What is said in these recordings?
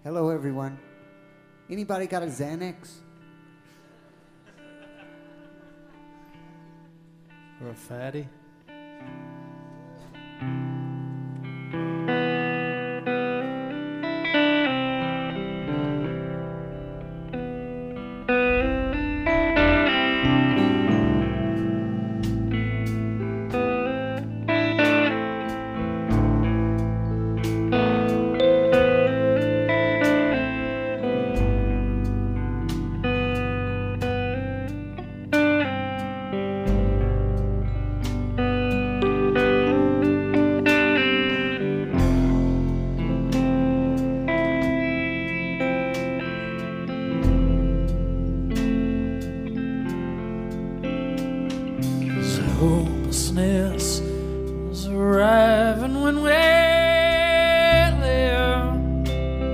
Hello, everyone. Anybody got a Xanax? Or a fatty? Hopelessness was arriving when we left,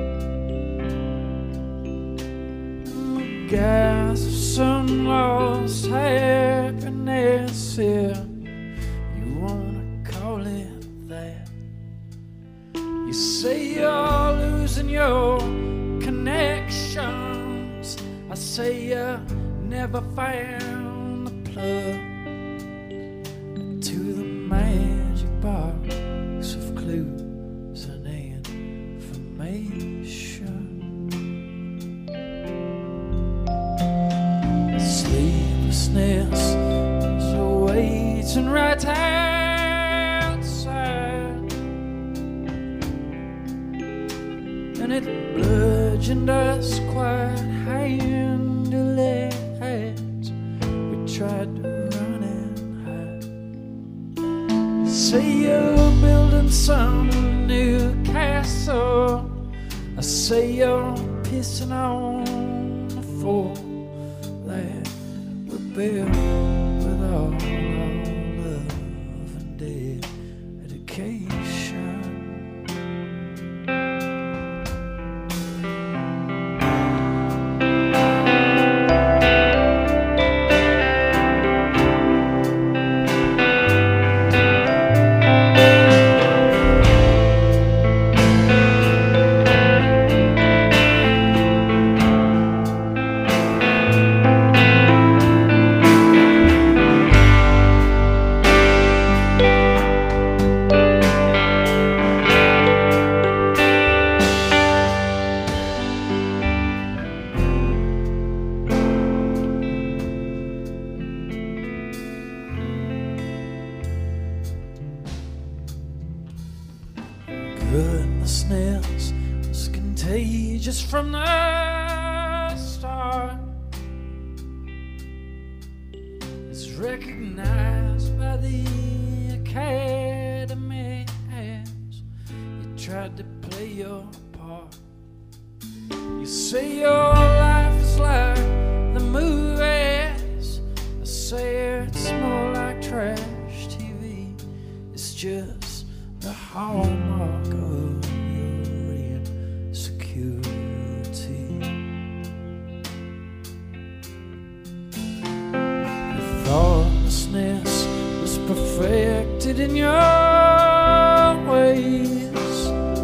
and the gas of some lost happiness here. You wanna call it that? You say you're losing your connections. I say you never found the plug to the magic box of clues and information. Sleeplessness is waiting right outside, and it bludgeoned us quite handily as we tried to run and hide. Say you're building some new castle. I say you're pissing on the floor that we built with all our love and dedication. Goodnessness was contagious from the start. It's recognized by the academy as you tried to play your part. You say your life is like the movies. I say it's more like trash TV. It's just the hallmark of your insecurity. The thoughtlessness was perfected in your ways,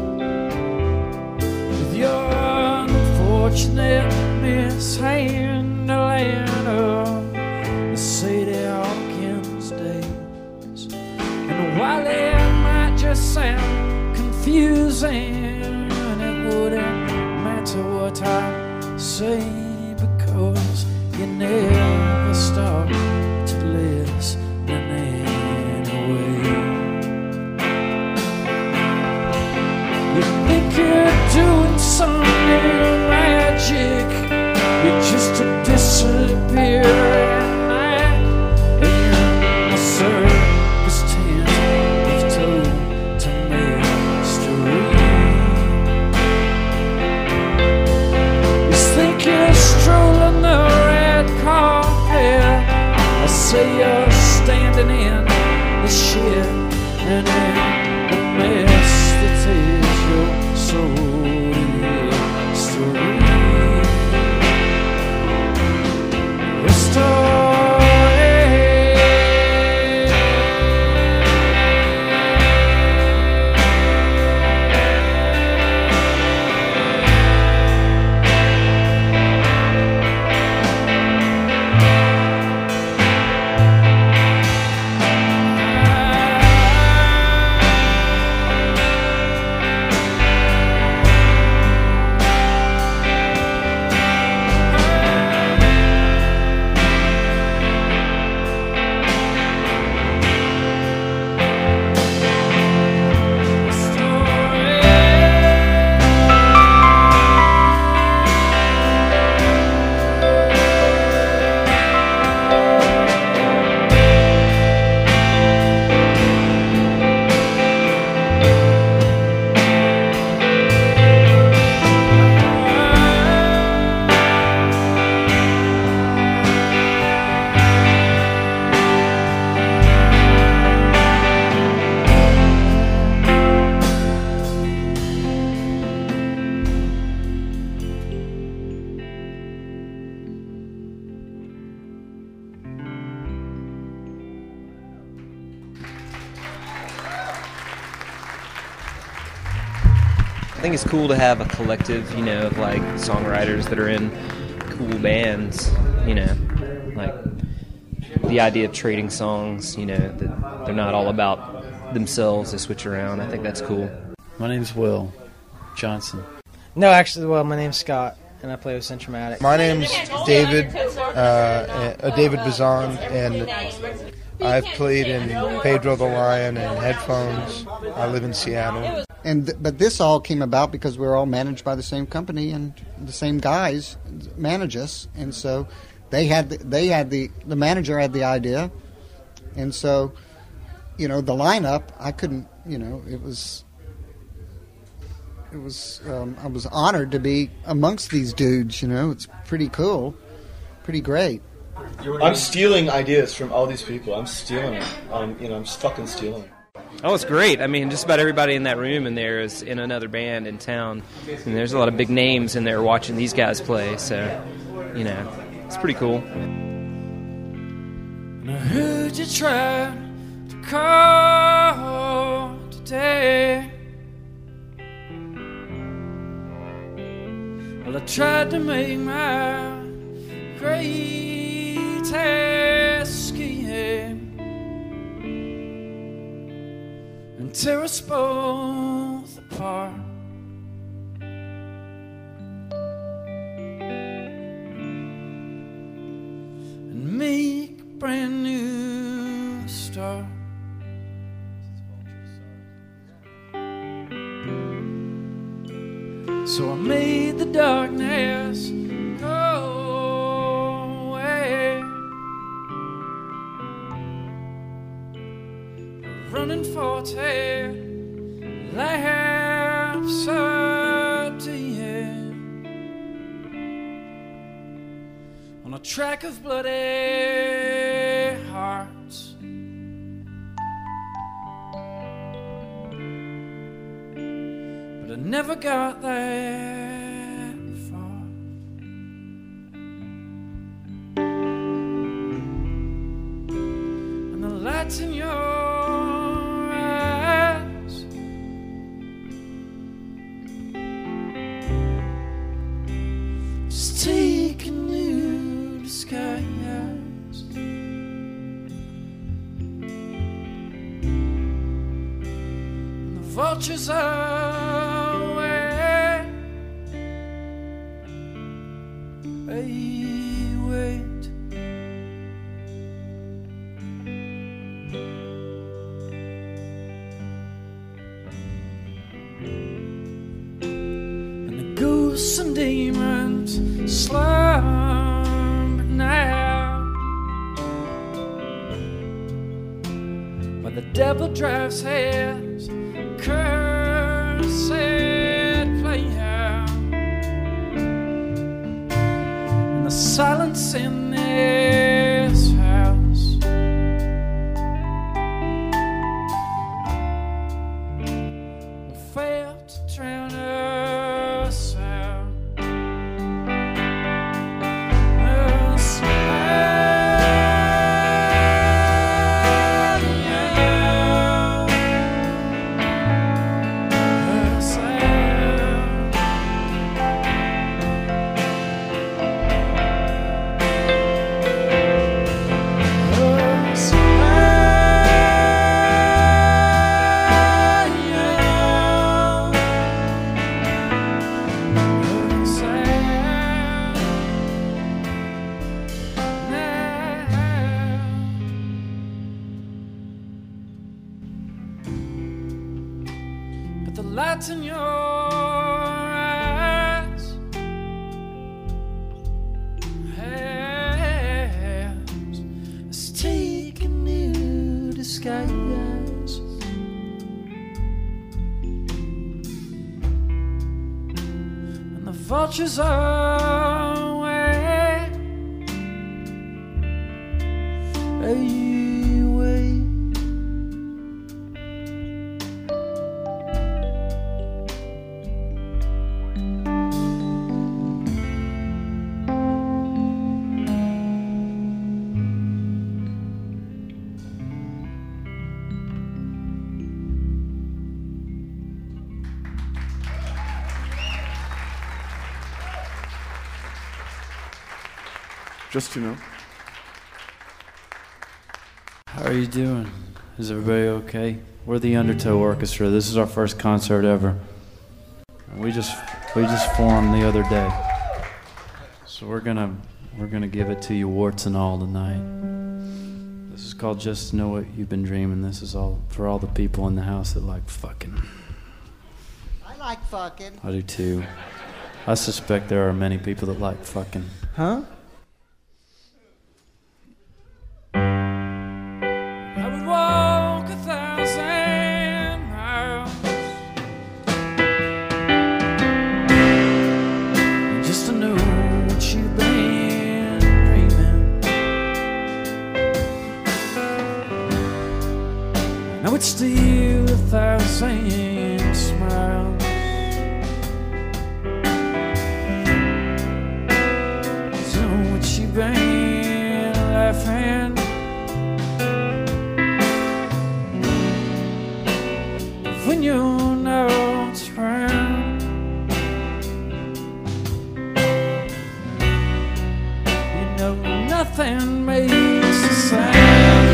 with your unfortunate mishandling of the Sadie Hawkins days. And while it might just sound confusing, it wouldn't matter what I say, because you never stop to listen anyway. You think you're doing some new magic, you're just to disappear at night, and you're a circus tent with told to mystery. You think you're strolling the red carpet. I say you're standing in the shit and in the mess that is your soul history. The story. think it's cool to have a collective, you know, of like songwriters that are in cool bands, you know, like the idea of trading songs, you know, that they're not all about themselves, they switch around. I think that's cool. My name's Will Johnson. No, actually, well, my name's Scott, and I play with Centromatic. My name's David, David Bazan, and I've played in Pedro the Lion and Headphones. I live in Seattle. But this all came about because we're all managed by the same company, and the same guys manage us, and so the manager had the idea, and so, you know, the lineup, I couldn't, you know, I was honored to be amongst these dudes, you know. It's pretty cool, pretty great. I'm stealing ideas from all these people. I'm stealing it. I'm just fucking stealing it. Oh, it's great. I mean, just about everybody in that room in there is in another band in town. And there's a lot of big names in there watching these guys play. So, you know, it's pretty cool. And I heard you try to call today. Well, I tried to make my greatest scheme and tear us both apart. And make a brand new start. So I made the darkness go away, running 40 laps a day on a track of bloody hearts. But I never got that far. And the lights in your eyes just take a new disguise. And the vultures are wait. And the ghosts and demons slumber now, while the devil drives his cursed playhouse. The silence in this house failed to drown us out. But the lights in your eyes has taken new disguise. And the vultures are away. Just, you know. How are you doing? Is everybody okay? We're the Undertow Orchestra. This is our first concert ever. We just formed the other day. So we're gonna give it to you warts and all tonight. This is called Just Know What You've Been Dreaming. This is all for all the people in the house that like fucking. I like fucking. I do too. I suspect there are many people that like fucking. Huh? I would walk 1,000 miles just to know what you've been dreaming. I would steal 1,000 smiles to know what you've been laughing. When you're not around, you know nothing makes a sound.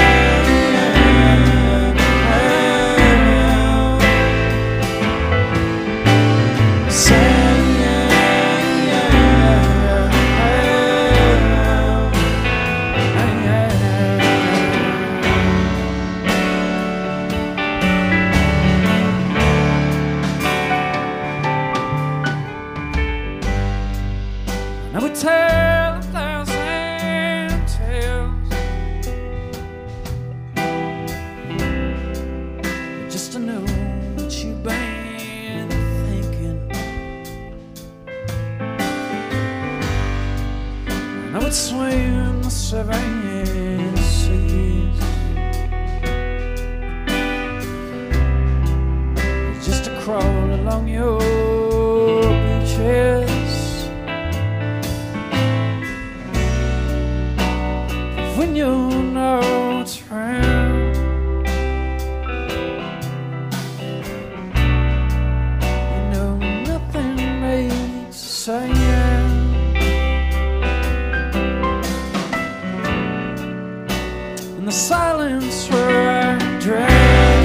I would tell 1,000 tales just to know what you've been thinking. And I would swim the 7 seas just to crawl along your beaches. When you're not around, you know nothing makes a sound. In the silence where I drown.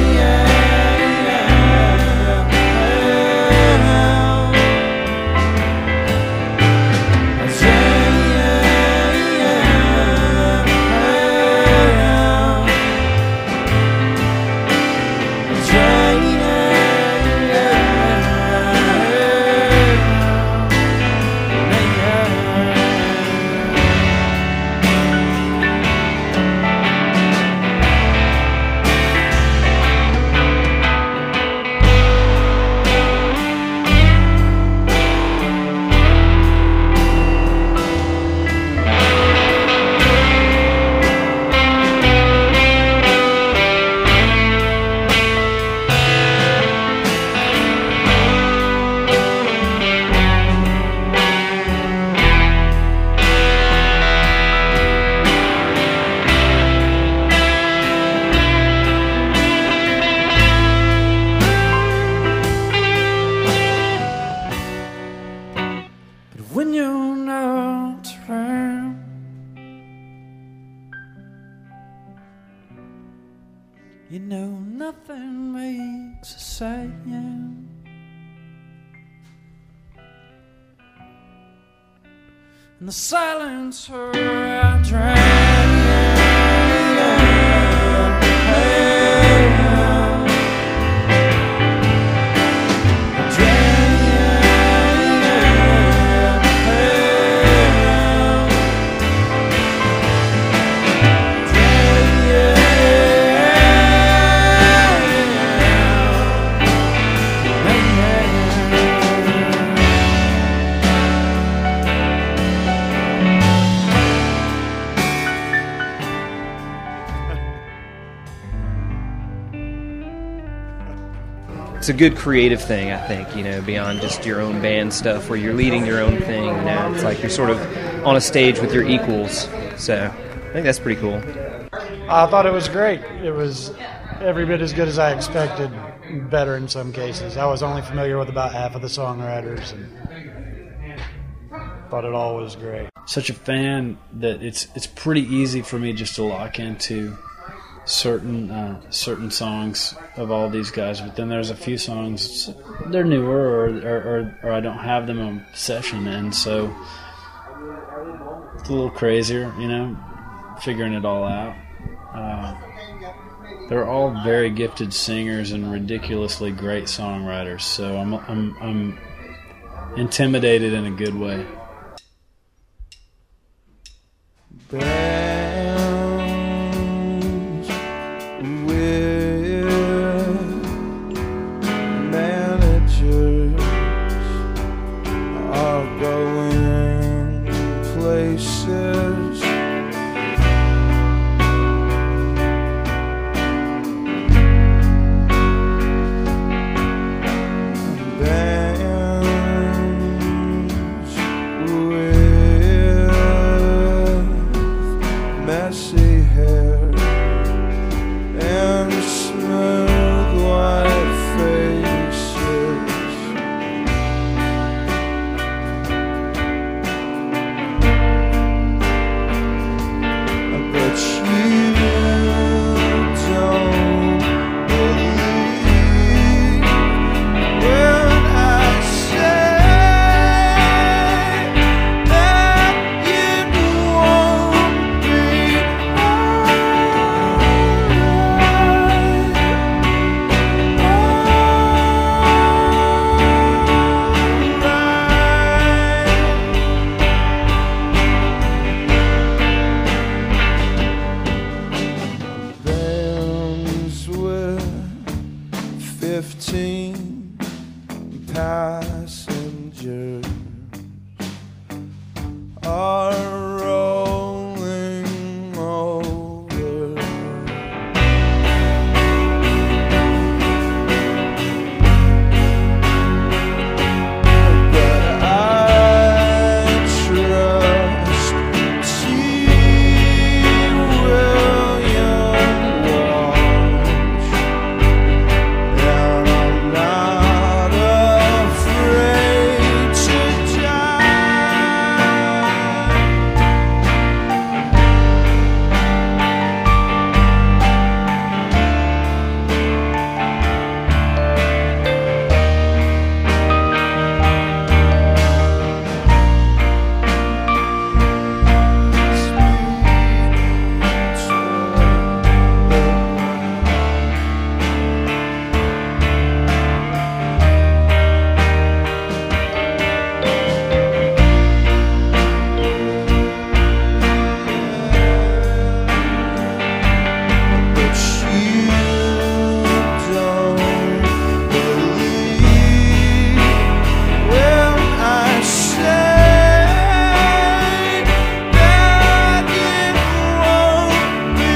When you're not around, you know nothing makes a sound. In the silence where I drown. It's a good creative thing, I think, you know, beyond just your own band stuff where you're leading your own thing, you know. It's like you're sort of on a stage with your equals. So I think that's pretty cool. I thought it was great. It was every bit as good as I expected, better in some cases. I was only familiar with about half of the songwriters. And Thought it all was great. Such a fan that it's pretty easy for me just to lock into certain songs of all these guys. But then there's a few songs they're newer or I don't have them on session, and so it's a little crazier, you know, figuring it all out. They're all very gifted singers and ridiculously great songwriters, so I'm intimidated in a good way. Bands with managers are going places. Bands with messy hair and smooth white faces. But you don't believe when I say that it won't be Bands with 15 passengers are rolling over. But I trust T. William Walsh, and I'm not afraid to But you don't believe when I say that it won't be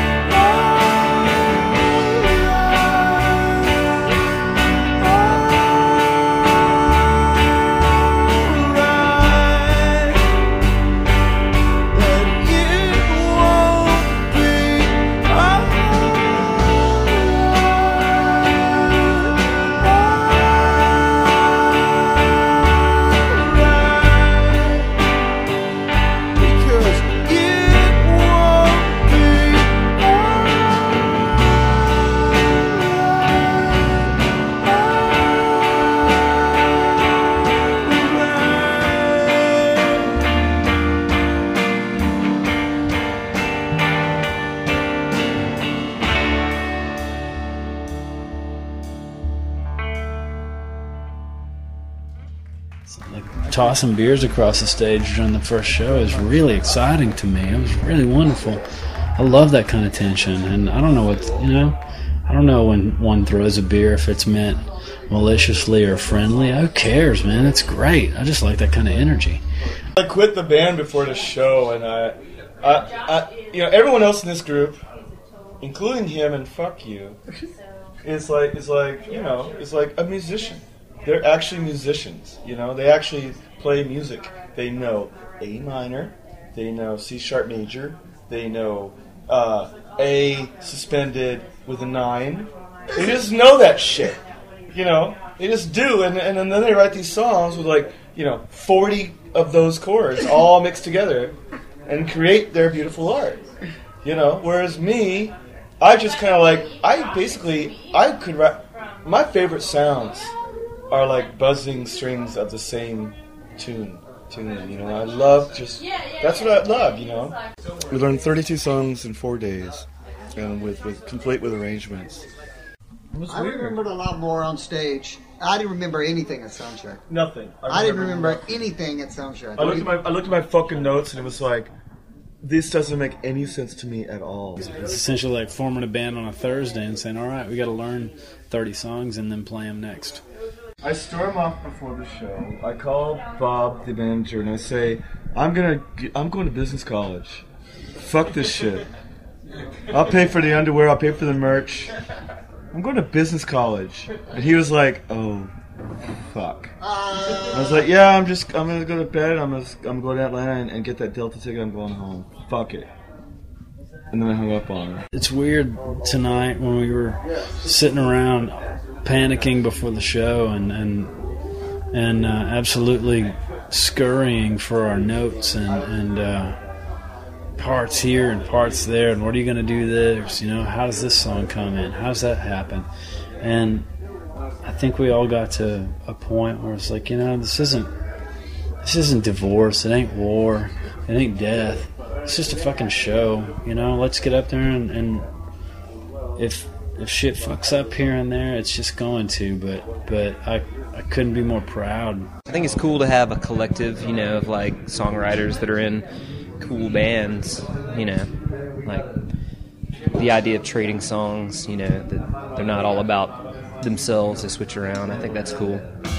Like tossing beers across the stage during the first show is really exciting to me. It was really wonderful. I love that kind of tension, and I don't know I don't know when one throws a beer if it's meant maliciously or friendly. Who cares, man? It's great. I just like that kind of energy. I quit the band before the show, and I everyone else in this group, including him and fuck you, is like a musician. They're actually musicians, you know. They actually play music. They know A minor, they know C sharp major, they know A suspended with a 9. They just know that shit, you know. They just do, and then they write these songs with like 40 of those chords all mixed together and create their beautiful art. Whereas me, I just kind of like, I could rap. My favorite sounds are like buzzing strings of the same tune. I love that's what I love, We learned 32 songs in 4 days, and complete with arrangements. I remembered a lot more on stage. I didn't remember anything at soundcheck. Nothing. I didn't remember anything at soundcheck. I looked at my fucking notes, and it was like, this doesn't make any sense to me at all. It's essentially like forming a band on a Thursday and saying, all right, we got to learn 30 songs and then play them next. I storm off before the show. I call Bob, the manager, and I say, I'm going to business college. Fuck this shit. I'll pay for the underwear. I'll pay for the merch. I'm going to business college. And he was like, oh, fuck. I was like, yeah, I'm going to go to bed. I'm going to go to Atlanta and get that Delta ticket. I'm going home. Fuck it. And then I hung up on her. It's weird tonight when we were sitting around panicking before the show and absolutely scurrying for our notes and parts here and parts there, and what are you going to do this? How does this song come in? How does that happen? And I think we all got to a point where it's like, this isn't divorce, it ain't war, it ain't death. It's just a fucking show, Let's get up there and if shit fucks up here and there, it's just going to. But I couldn't be more proud. I think it's cool to have a collective, of like songwriters that are in cool bands, like the idea of trading songs, that they're not all about themselves, they switch around. I think that's cool.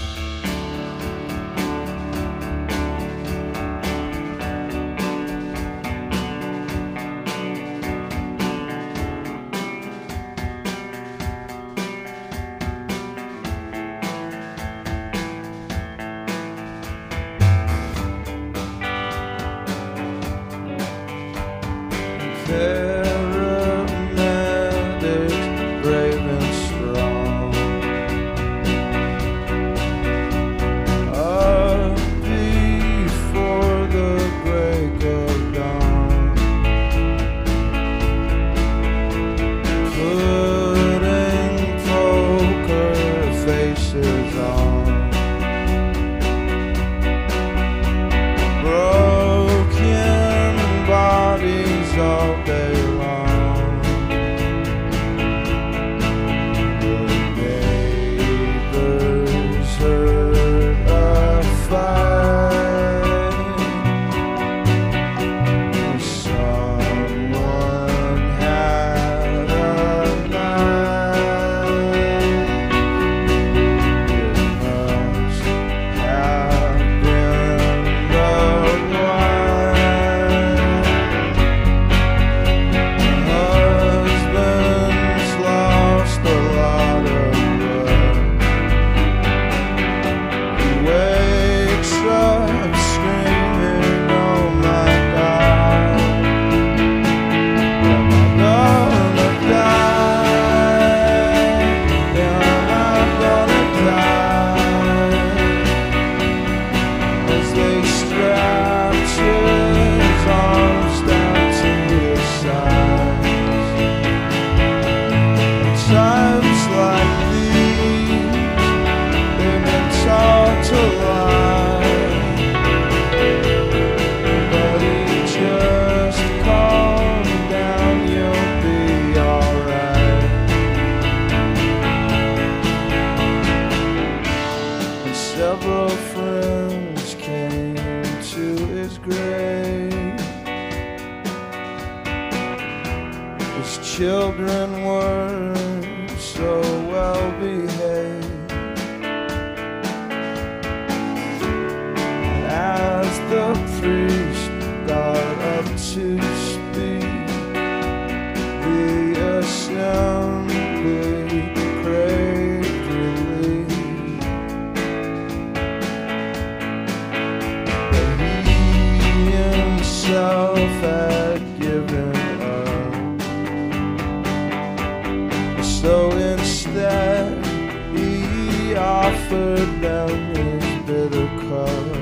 Children were so well behaved. As the priest got up to speak, the assembly craved relief. But he himself had given. So instead, he offered them his bitter cup.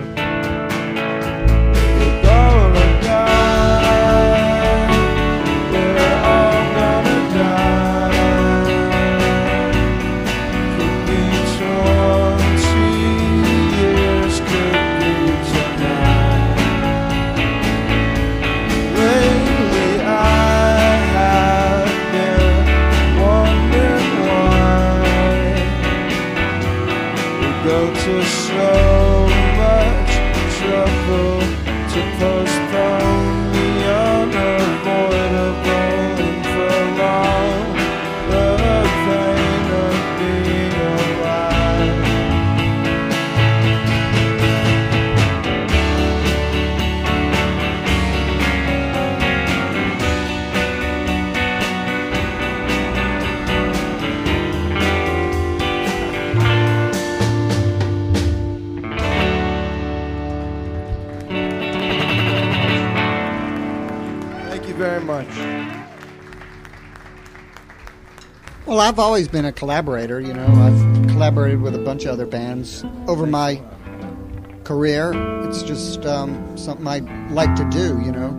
much. Well, I've always been a collaborator. You know, I've collaborated with a bunch of other bands over my career. It's just something I like to do, you know.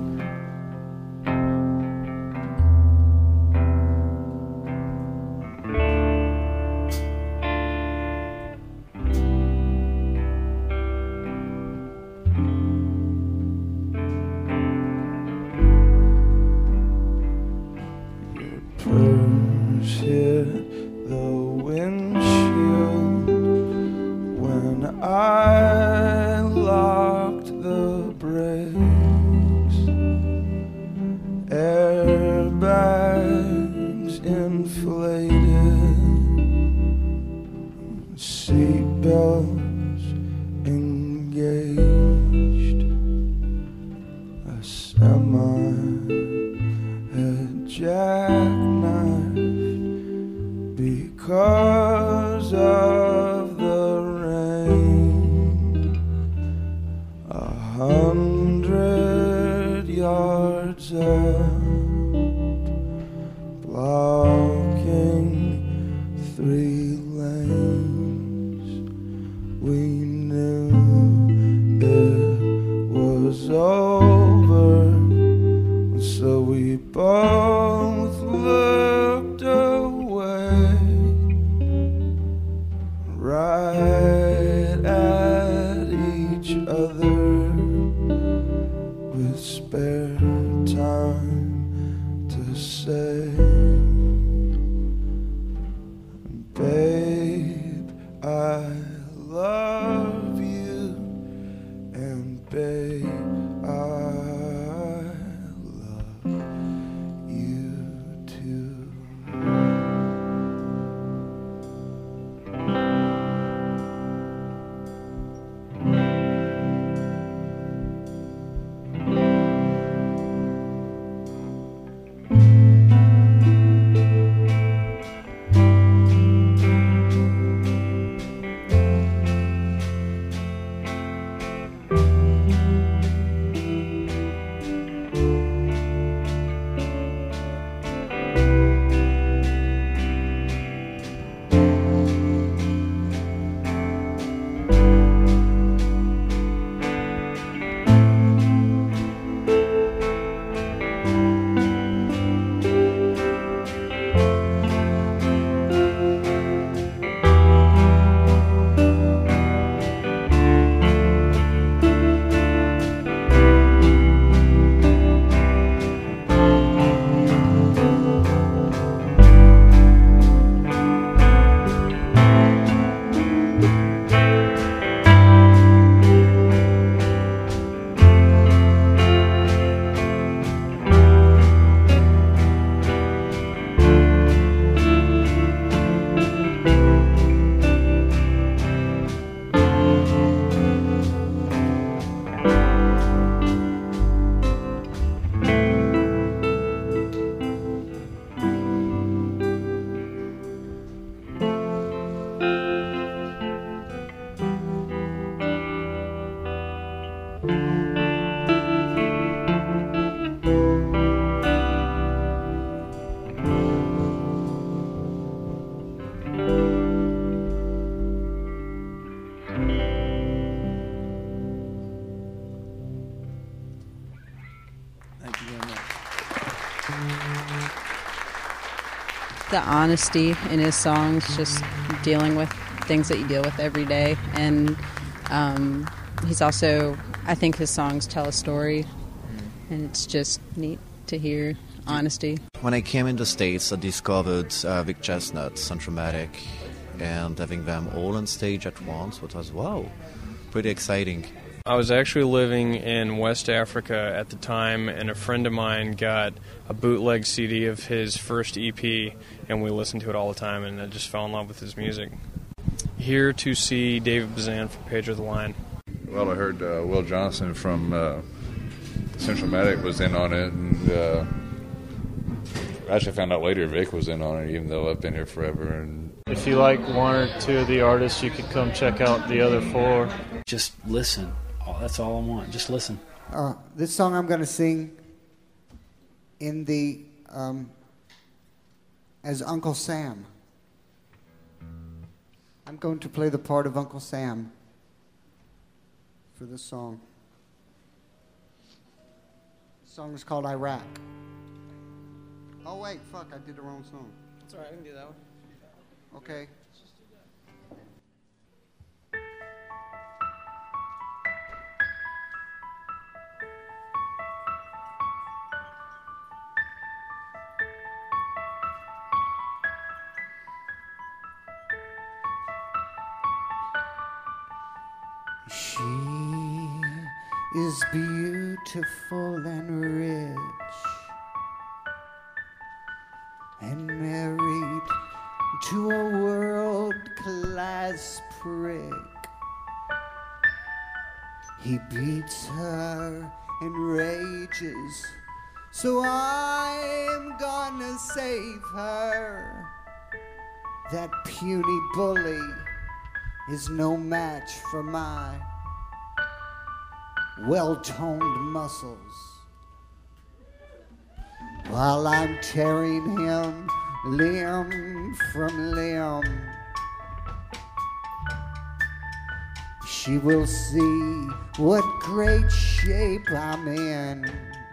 Hit the windshield when I locked the brakes. Airbags inflated, seatbelts engaged. A semi had jackknifed because of the rain. 100 yards up, blocking 3 lanes. We knew it was over, so we both looked away, right at each other, with spare time to say, babe, I love you, and babe, I love you too. The honesty in his songs, just dealing with things that you deal with every day. And he's also, I think his songs tell a story, and it's just neat to hear honesty. When I came in the States, I discovered Vic Chestnut, Centromatic, and having them all on stage at once, what was, wow, pretty exciting. I was actually living in West Africa at the time, and a friend of mine got a bootleg CD of his first EP, and we listened to it all the time, and I just fell in love with his music. Here to see David Bazan from Pedro the Lion. Well, I heard Will Johnson from Centromatic was in on it, and I actually found out later Vic was in on it, even though I've been here forever. And if you like one or two of the artists, you could come check out the other 4. Just listen. That's all I want. Just listen. This song I'm going to sing in the as Uncle Sam. I'm going to play the part of Uncle Sam for this song. The song is called Iraq. Oh wait, fuck, I did the wrong song. That's alright, I can do that one. Okay. She is beautiful and rich and married to a world-class prick. He beats her and rages, so I'm gonna save her. That puny bully is no match for my well-toned muscles. While I'm tearing him limb from limb, she will see what great shape I'm in.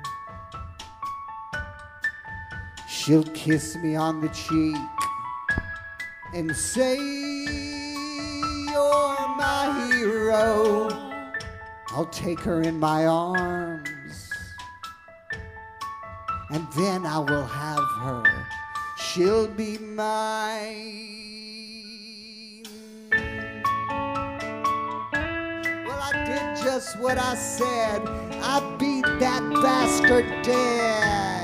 She'll kiss me on the cheek and say, "You're my hero." I'll take her in my arms, and then I will have her. She'll be mine. Well, I did just what I said. I beat that bastard dead.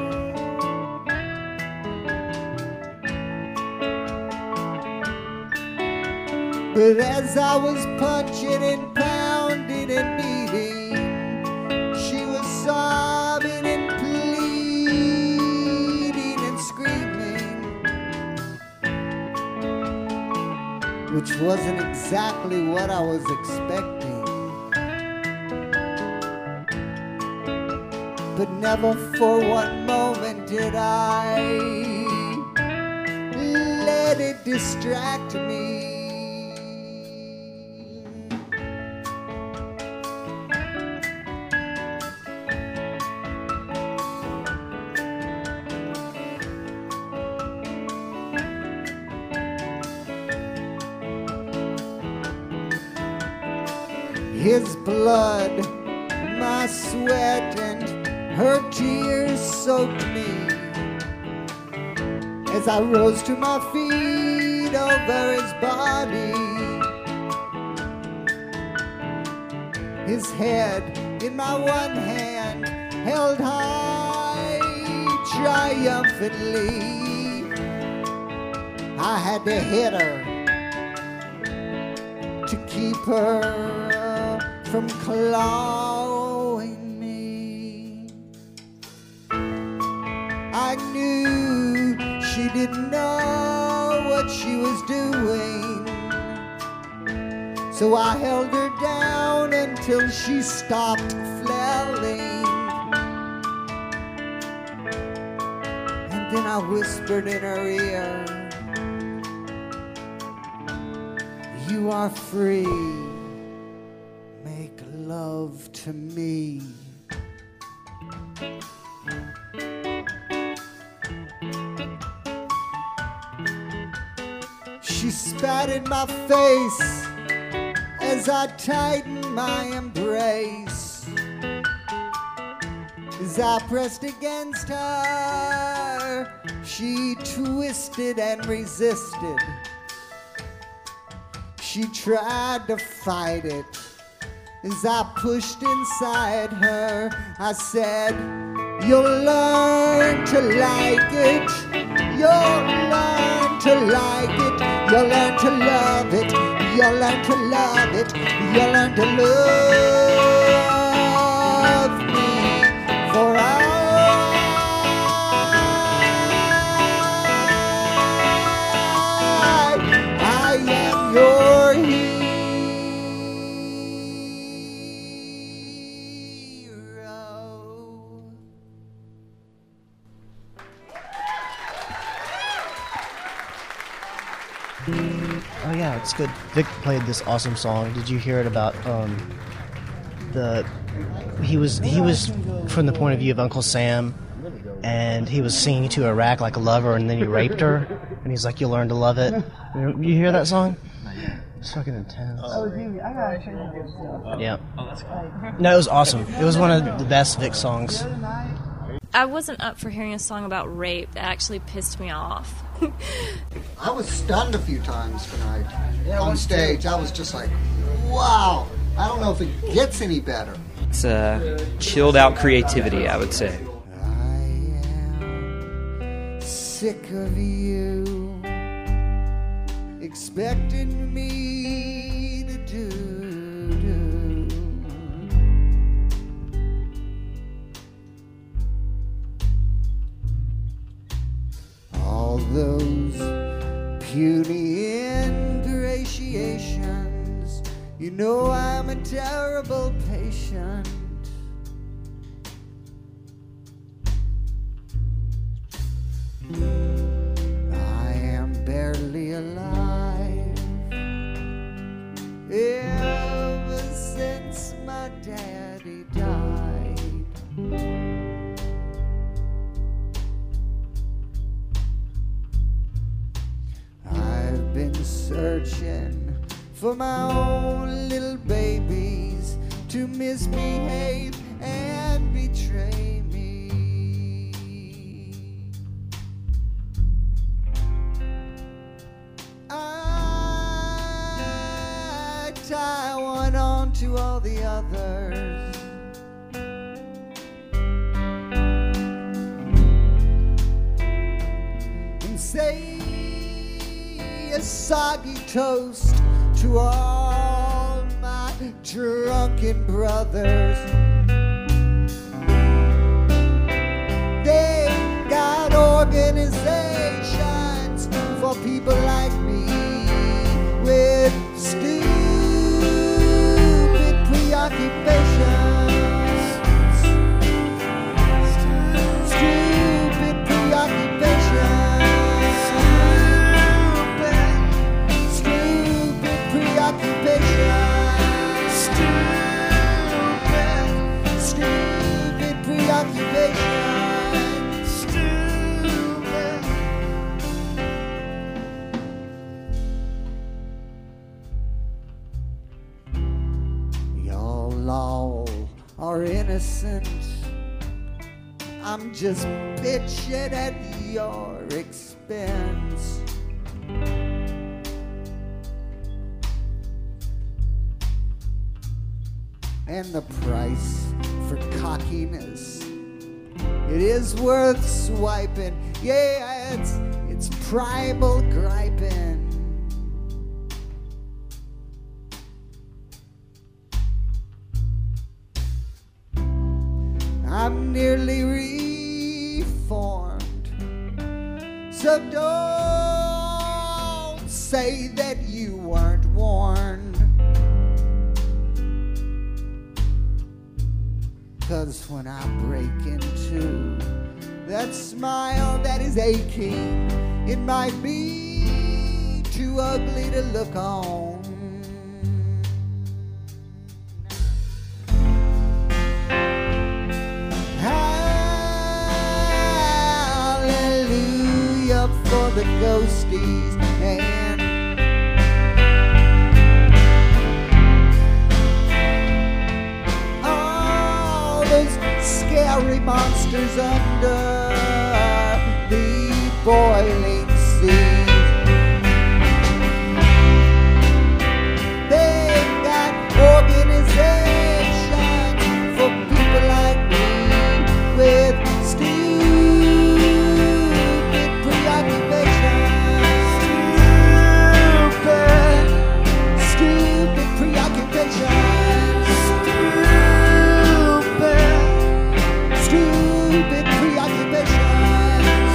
But as I was punching and pounding and beating, she was sobbing and pleading and screaming, which wasn't exactly what I was expecting. But never for one moment did I let it distract me. His blood, my sweat, and her tears soaked me as I rose to my feet over his body. His head in my one hand held high triumphantly. I had to hit her to keep her from clawing me. I knew she didn't know what she was doing, so I held her down until she stopped flailing. And then I whispered in her ear, "You are free. Make love to me." She spat in my face as I tightened my embrace. As I pressed against her, she twisted and resisted. She tried to fight it. As I pushed inside her, I said, "You'll learn to like it. You'll learn to like it. You'll learn to love it. You'll learn to love it. You'll learn to love me. For I am your hero." Oh yeah, it's good. Vic played this awesome song. Did you hear it about he was from the point of view of Uncle Sam, and he was singing to Iraq like a lover, and then he raped her, and he's like, "You'll learn to love it." You hear that song? It's fucking intense. Yeah. No, it was awesome. It was one of the best Vic songs. I wasn't up for hearing a song about rape. That actually pissed me off. I was stunned a few times tonight on stage. I was just like, wow. I don't know if it gets any better. It's chilled out creativity, I would say. Sick of you expecting me to do. All those puny ingratiations, you know I'm a terrible patient. I am barely alive ever since my daddy died. I've been searching for my own little babies to misbehave and betray me. I tie one on to all the others. And say a soggy toast to all my drunken brothers. They've got organizations for people like me with stupid preoccupations. Stupid preoccupations. Stupid preoccupations. Stupid preoccupations. Stupid. Y'all all are innocent. I'm just bitching at your expense. And the price for cockiness, it is worth swiping. Yeah, it's primal griping. I'm nearly reformed, so don't say that you weren't warned. 'Cause when I break into that smile that is aching, it might be too ugly to look on. Hallelujah for the ghosties and all those scary monsters under the boiling sea. They've got organizations for people like me with stupid preoccupations. Stupid preoccupations. Stupid preoccupations.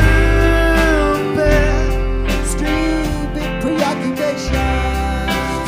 Stupid preoccupations.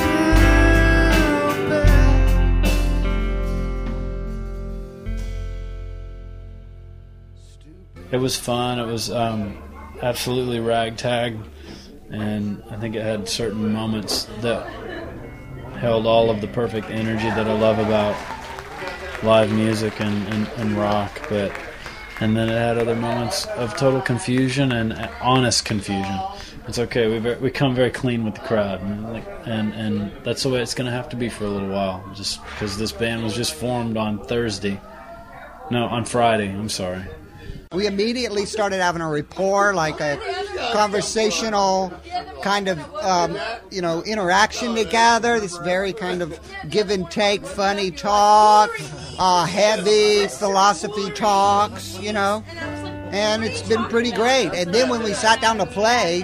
It was fun. It was absolutely ragtag, and I think it had certain moments that held all of the perfect energy that I love about live music and rock, and then it had other moments of total confusion and honest confusion. It's okay. We come very clean with the crowd, and that's the way it's going to have to be for a little while. Just because this band was just formed on Friday. I'm sorry. We immediately started having a rapport, like a conversational kind of, interaction together. This very kind of give and take, funny talk, heavy philosophy talks, and it's been pretty great. And then when we sat down to play,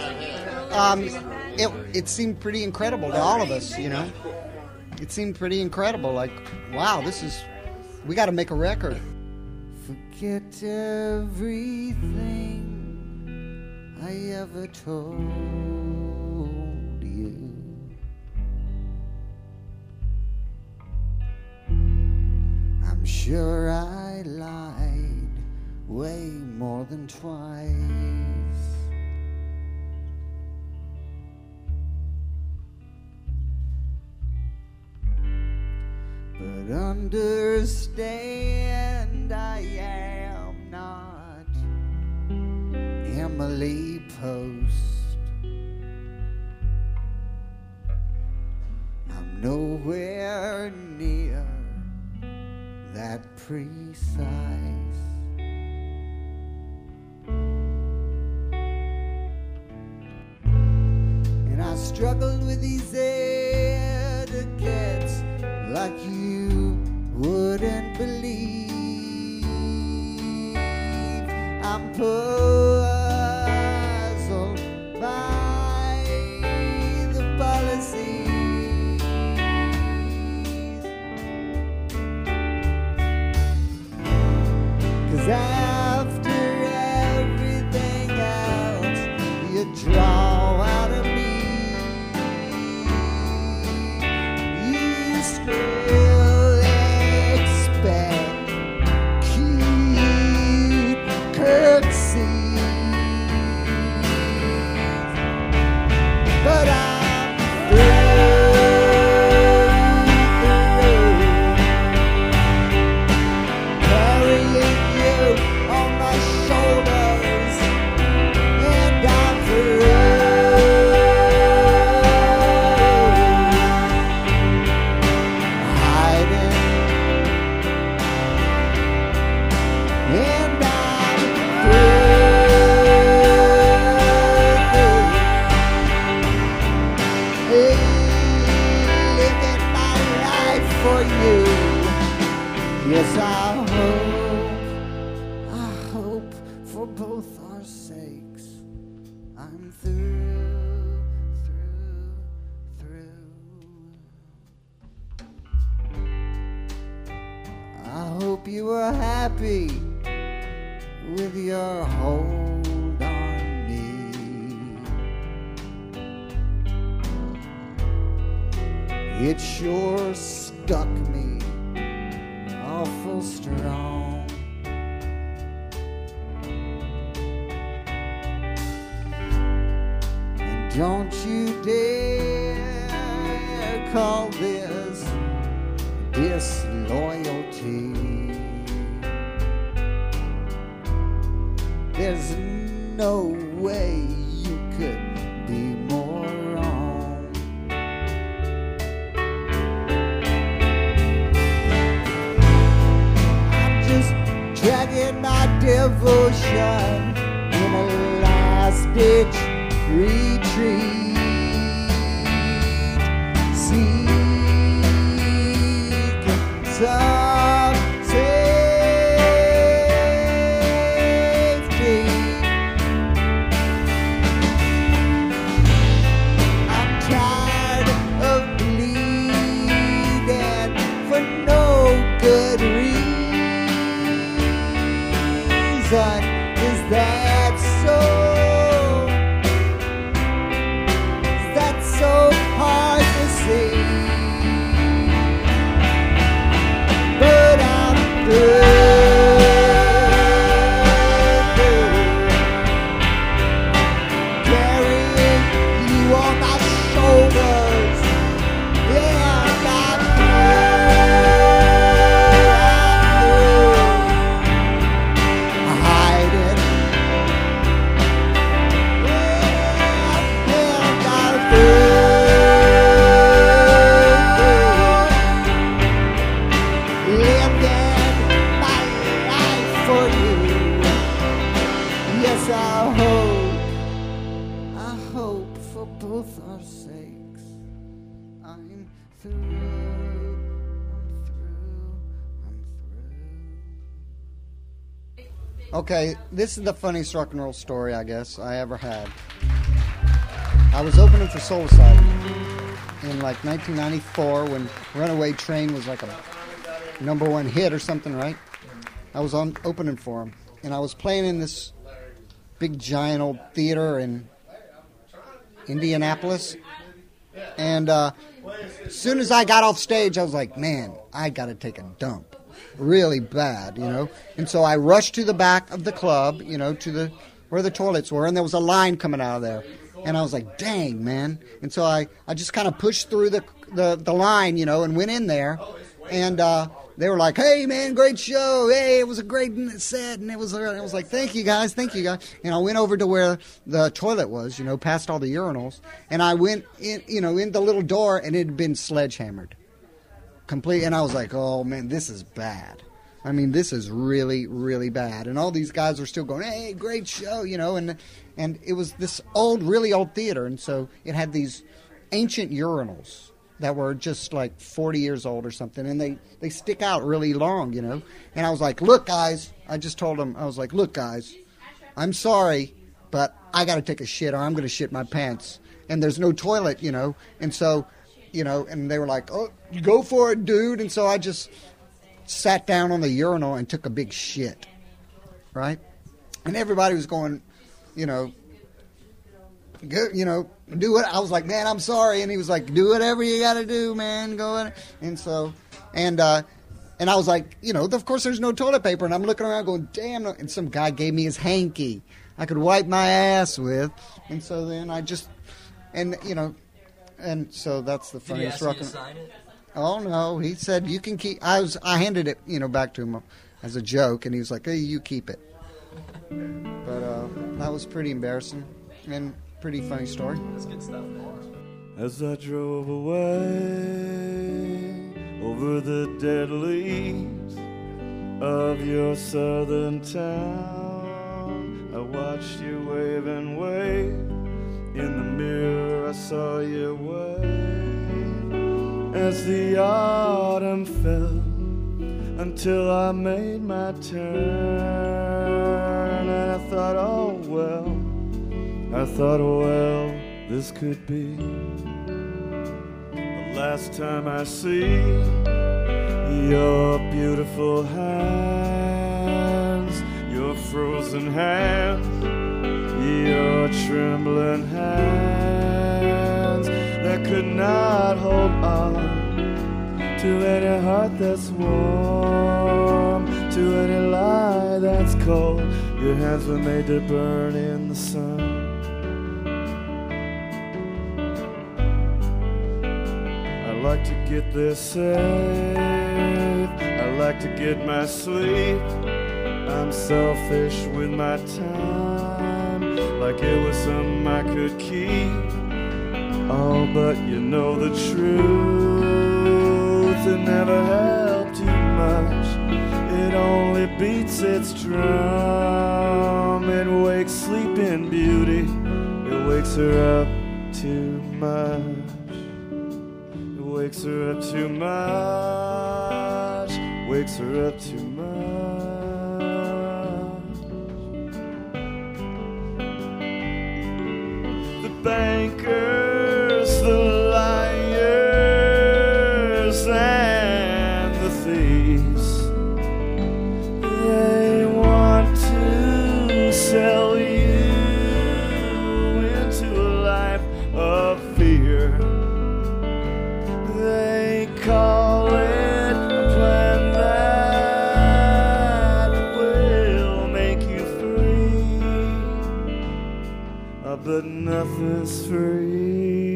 it seemed pretty incredible to all of us, It seemed pretty incredible, like, wow, we got to make a record. Forget everything I ever told you. I'm sure I lied way more than twice. But understand, I am not Emily Post. I'm nowhere near that precise. And I struggled with these etiquettes like you wouldn't believe. I'm puzzled by the policies. 'Cause after everything else you draw out of me, you still expect cute curtsies. But I'm carrying you on my shoulders, and I'm hiding, and I'm living my life for you. Yes, I hope for both our sakes, I'm through. I hope you were happy with your hold on me. It sure stuck me awful strong. And don't you dare call this disloyalty. There's no way you could be more wrong. I'm just dragging my devotion in a last-ditch retreat. Seeking some safety. I'm tired of bleeding for no good reason. Is that so? Is that so hard to see? our sakes. I'm through. Okay, this is the funniest rock and roll story, I guess, I ever had. I was opening for Soul Asylum in like 1994 when Runaway Train was like a #1 hit or something, right? I was opening for him, and I was playing in this big giant old theater in Indianapolis, and as soon as I got off stage, I was like, man, I got to take a dump. Really bad, you know. And so I rushed to the back of the club, you know, to where the toilets were, and there was a line coming out of there. And I was like, dang, man. And so I just kind of pushed through the line, you know, and went in there. And they were like, hey, man, great show. Hey, it was a great set. And it was like, thank you, guys. And I went over to where the toilet was, you know, past all the urinals. And I went in, you know, in the little door, and it had been sledgehammered. Complete, and I was like, oh man, this is bad. I mean, this is really, really bad. And all these guys were still going, hey, great show, you know, and it was this really old theater, and so it had these ancient urinals that were just like 40 years old or something, and they stick out really long, you know. And I was like, look, guys, I just told them, I was like, look, guys, I'm sorry, but I got to take a shit or I'm going to shit my pants. And there's no toilet, you know, and so... You know, and they were like, oh, you go for it, dude. And so I just sat down on the urinal and took a big shit, right? And everybody was going, you know, do it. I was like, man, I'm sorry. And he was like, do whatever you got to do, man. Go in. And so, and I was like, you know, of course there's no toilet paper. And I'm looking around going, damn. And some guy gave me his hanky I could wipe my ass with. And so then I just, and, you know, and so that's the funniest rock. Did he ask you to sign it? Oh no, he said you can keep. I handed it, you know, back to him as a joke, and he was like, "Hey, you keep it." But that was pretty embarrassing and pretty funny story. That's good stuff. As I drove away over the dead leaves of your southern town, I watched you wave and wave. In the mirror I saw you wave as the autumn fell until I made my turn. And I thought, oh well, this could be the last time I see your beautiful hands, your frozen hands, your trembling hands that could not hold on to any heart that's warm, to any lie that's cold. Your hands were made to burn in the sun. I like to get there safe, I like to get my sleep. I'm selfish with my time, like it was something I could keep. Oh, but you know the truth, it never helped too much. It only beats its drum. It wakes sleeping beauty, it wakes her up too much. It wakes her up too much, wakes her up too much. Bankers, the liars, and the thieves, they want to sell you into a life of fear. They call it a plan that will make you free, but nothing's free.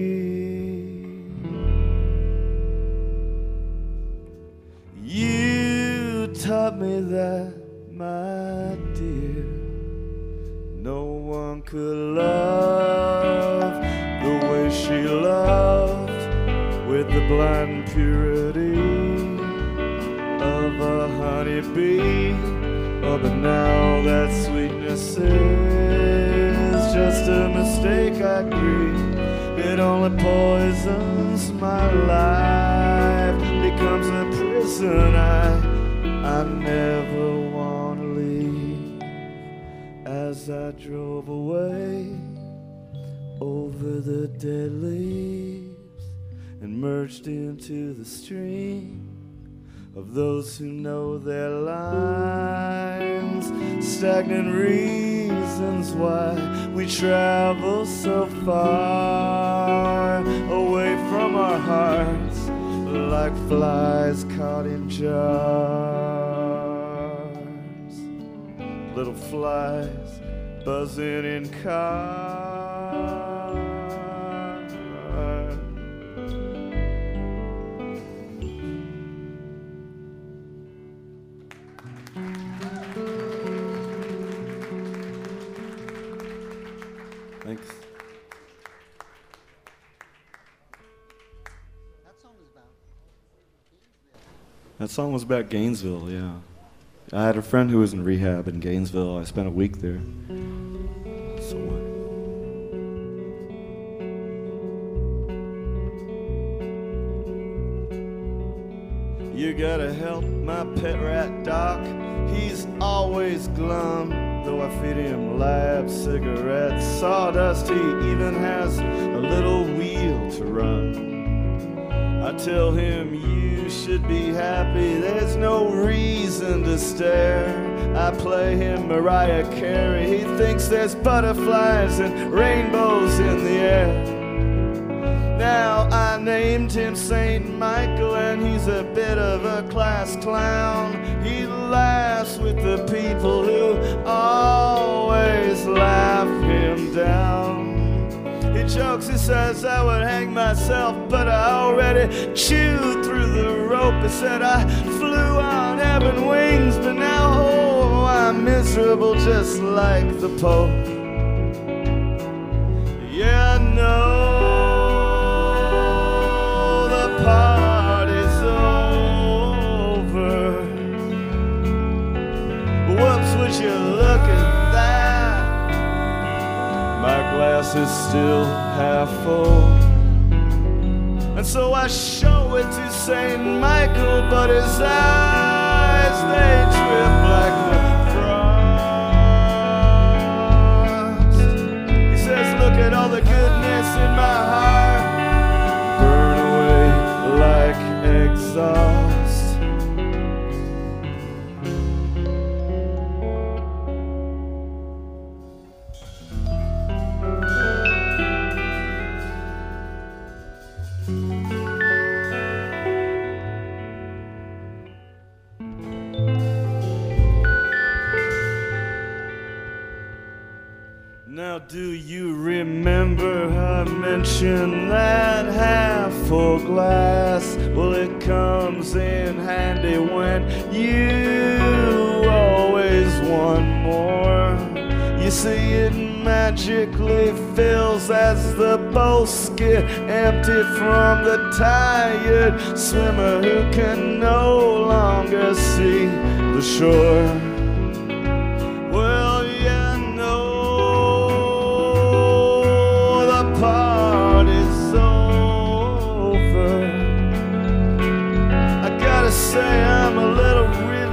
You taught me that, my dear, no one could love the way she loved, with the blind purity of a honeybee. Oh, but now that sweetness is just a mistake, I agree. It only poisons my life, becomes a prison I never want to leave. As I drove away over the dead leaves and merged into the stream of those who know their lines, stagnant reasons why we travel so far away from our hearts, like flies caught in jars, little flies buzzing in cars. Thanks. That song was about Gainesville, yeah. I had a friend who was in rehab in Gainesville. I spent a week there. So what? You gotta help my pet rat Doc. He's always glum, though I feed him lab cigarettes, sawdust. He even has a little wheel to run. I tell him you should be happy, there's no reason to stare. I play him Mariah Carey, he thinks there's butterflies and rainbows in the air. Now I named him St. Michael and he's a bit of a class clown. He laughs with the people who always laugh him down. He jokes, he says I would hang myself, but I already chewed through the rope. He said I flew on heaven wings, but now oh, I'm miserable just like the Pope. Yeah, I know the party's over. Whoops, would you look at that? My glass is still half full, and so I show it to St. Michael, but his eyes, they drift like the frost. He says, look at all the goodness in my heart, burn away like exhaust. Now do you remember I mentioned that half full glass? Well, it comes in handy when you always want more. You see, it magically fills as the boats get empty from the tired swimmer who can no longer see the shore. Well, yeah, party's over. I gotta say I'm a little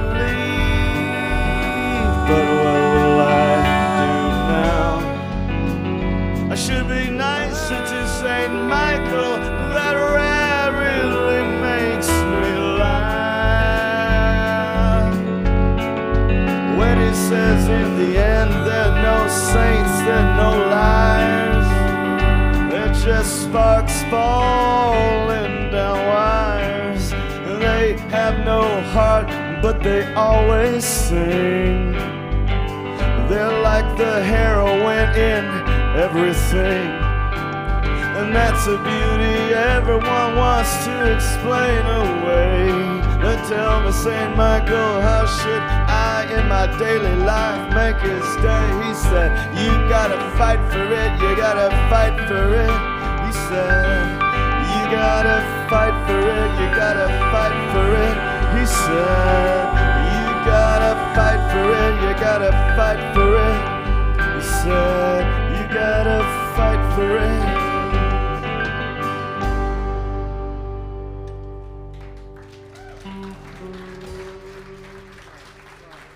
relieved, but what will I do now? I should be nicer to St. Michael, that rat really makes me laugh. When he says in the end there are no saints, there are no liars, just sparks falling down wires. They have no heart, but they always sing. They're like the heroine in everything, and that's a beauty everyone wants to explain away. They tell me, St. Michael, how should I in my daily life make his day? He said, you gotta fight for it, you gotta fight for it. He said, you gotta fight for it, you gotta fight for it. He said, you gotta fight for it, you gotta fight for it. He said, you gotta fight for it.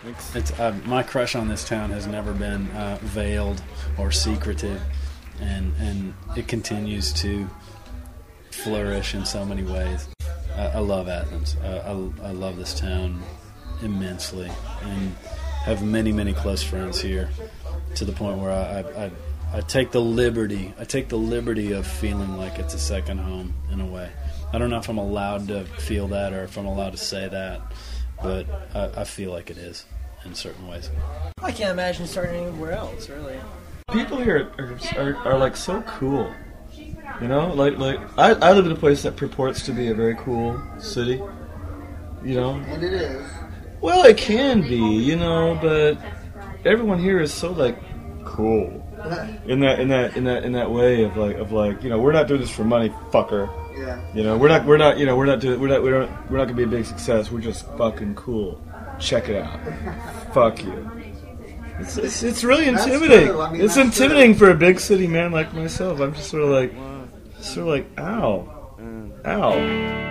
It's my crush on this town has never been veiled or secretive, and it continues to flourish in so many ways. I love Athens. I love this town immensely, and have many, many close friends here, to the point where I take the liberty. I take the liberty of feeling like it's a second home in a way. I don't know if I'm allowed to feel that or if I'm allowed to say that, but I feel like it is in certain ways. I can't imagine starting anywhere else, really. People here are like so cool. You know, like I live in a place that purports to be a very cool city. You know, And it is. well, it can be, you know, but everyone here is so like cool in that way of like you know, we're not doing this for money, fucker. Yeah. You know, we're not gonna be a big success. We're just fucking cool. Check it out. Fuck you. It's really That's intimidating. true. I mean, It's that's intimidating for a big city man like myself. I'm just sort of like, ow, ow.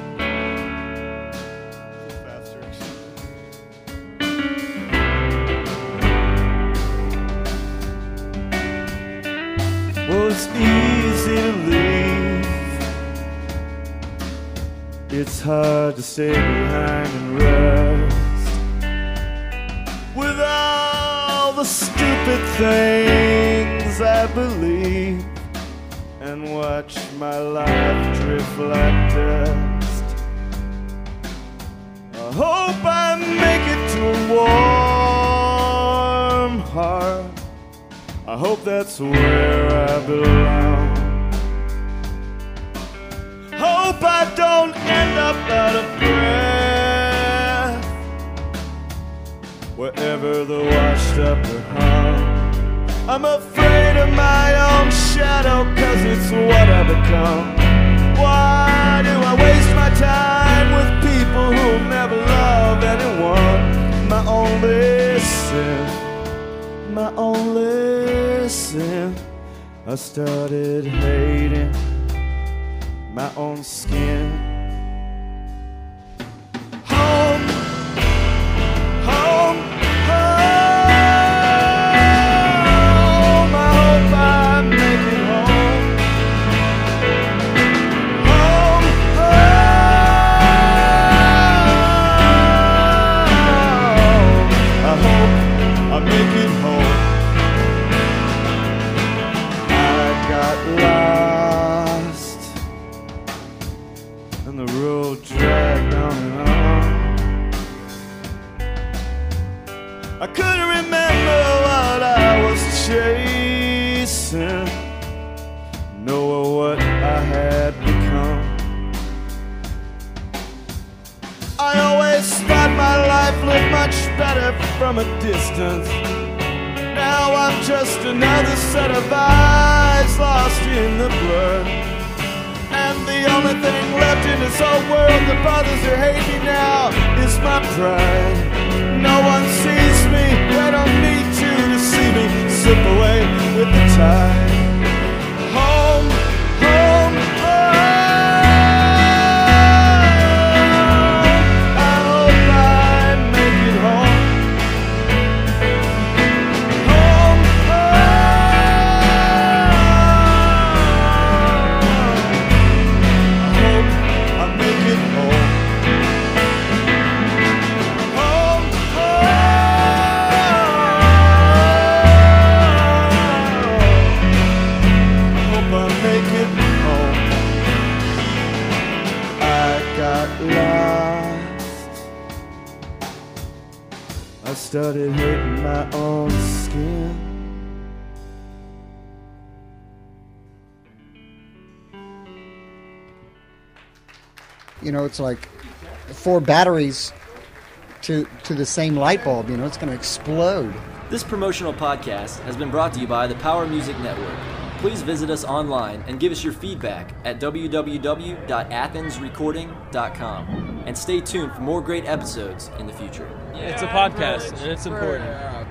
Well, it's easy to leave. It's hard to stay behind and rest with all the stupid things I believe, and watch my life drift like dust. I hope I make it to a warm heart. I hope that's where I belong. Hope I don't end up out of breath wherever the washed up are hung. I'm afraid of my own shadow, 'cause it's what I become. Why do I waste my time with people who'll never love anyone? My only sin, my only sin, I started hating my own skin. Home, home, home, I hope I make it home. Home, home, I hope I make it home. Got lost, and the road dragged on and on. I couldn't remember what I was chasing, nor what I had become. I always thought my life looked much better from a distance. Now I'm just another set of eyes lost in the blur, and the only thing left in this whole world that bothers or hates me now is my pride. No one sees me, they don't need to see me slip away with the tide. Home, home, home, I hope I make it home. I started hating my own skin. You know, it's like 4 batteries to the same light bulb. You know, it's going to explode. This promotional podcast has been brought to you by the Power Music Network. Please visit us online and give us your feedback at www.athensrecording.com. And stay tuned for more great episodes in the future. It's a podcast, and it's important.